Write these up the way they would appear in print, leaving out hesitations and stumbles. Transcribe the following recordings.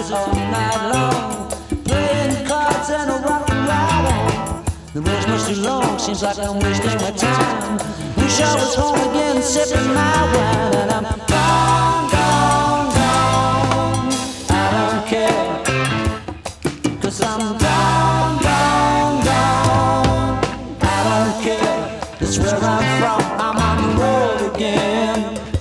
music all night long, playing cards and a rock and ride on. The road's much too long, seems like I'm wasting my time. Wish I was home again, sipping my wine, and I'm gone, gone, gone. I don't care, 'cause I'm gone, gone, gone. I don't care, it's where I'm from, I'm on the road again.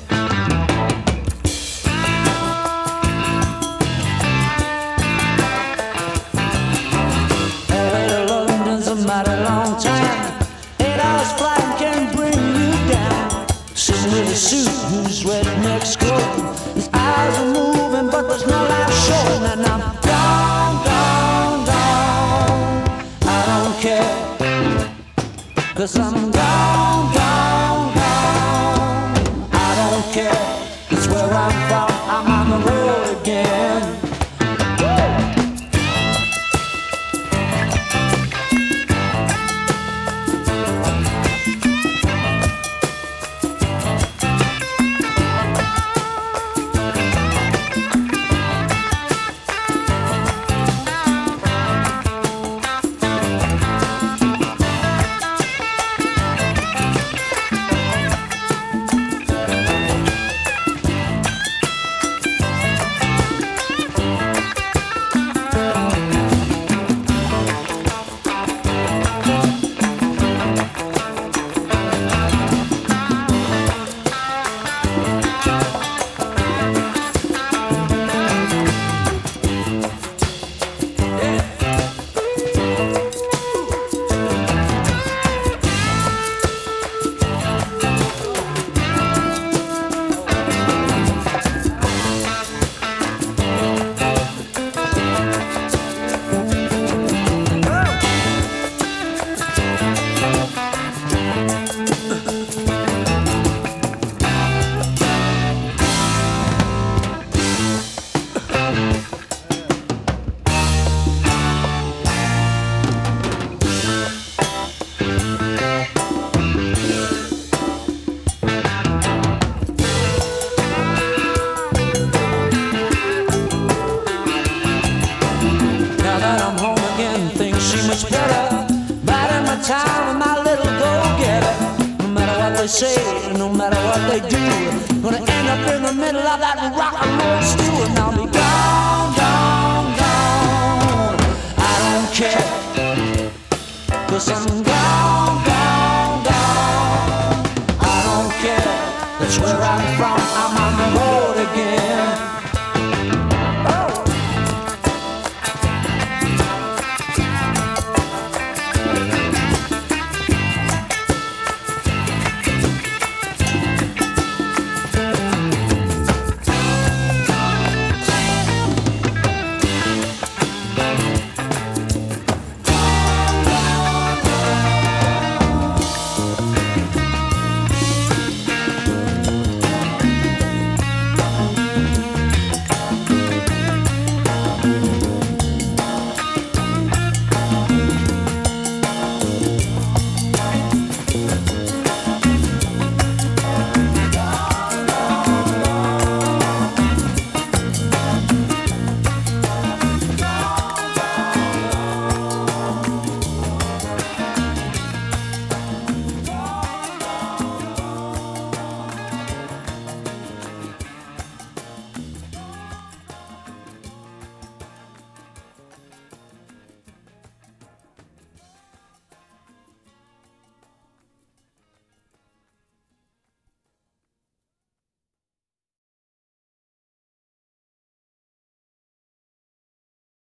LA to London's a mighty long time. 8 hours flying can bring you down. Sitting with a suit whose redneck's coat. His eyes are moving, but there's no light showing, and I'm gone, gone, gone. I don't care, 'cause I'm gone, gone, gone. I don't care, it's where I'm from, I'm on the road again. Now that I'm home again, things seem much better. Biding my time with my little go-getter. No matter what they say, no matter what they do, gonna end up in the middle of that rock and roll stew, and I'll be gone, gone, gone. I don't care, 'cause I'm gone.